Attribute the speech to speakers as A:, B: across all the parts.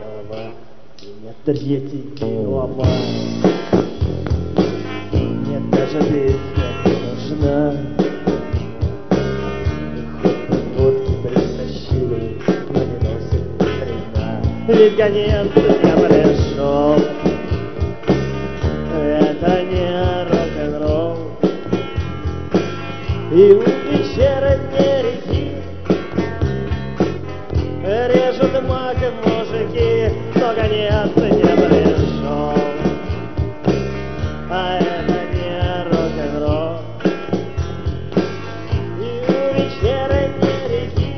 A: голова, и нет третьей лома. Нет, даже песня не нужна. Хоть водки притащили, но не носит хрена. Ведь конец не пришел. Это не рок-н-ролл. И у вечерней реки режут маком мужики, но конец не пришел. А это не рок-н-ролл. И у вечерней реки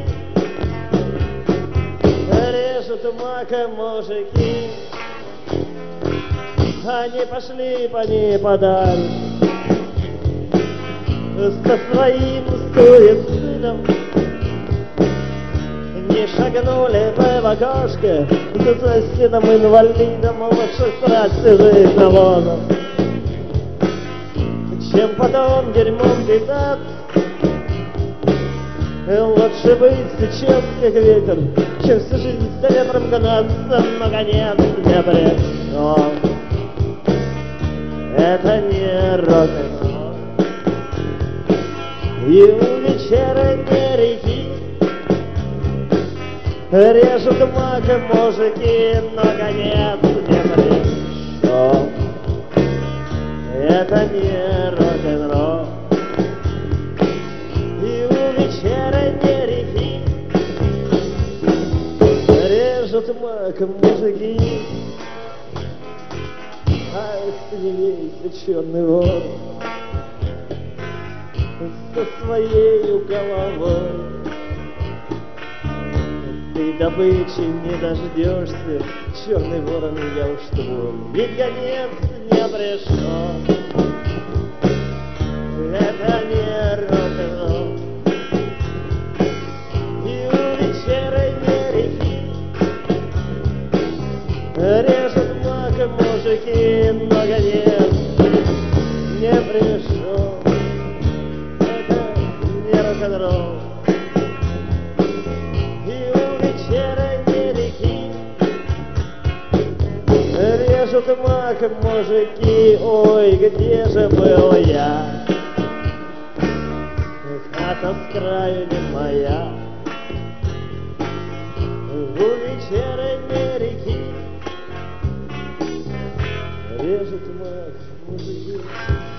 A: режут маком мужики. Они пошли по ней подаль со своим суицидом. Не шагнули бы в окошко за соседом-инвалидом. Лучше срать жизнь на воду, чем потом дерьмом питаться. Лучше быть сейчас как ветер, чем всю жизнь с ветром гнаться. Но конец не пришел. Это не рок-н-ролл. И у вечерней реки режут маком мужики, но конец не пришел. Это не рок-н-ролл. И у вечерней реки режут маком мужики. А весь черный вор со своей головой. Ты добычи не дождешься, черный ворон, я уж твой. Ведь конец не пришел. Это не рок-н-ролл. И у вечерней реки режут маком мужики, но конец не пришел. Это не рок-н-ролл. И у вечерней реки режут маком мужики. Ой, где же был я? Хата с краю не моя. У вечерней реки режут маком мужики.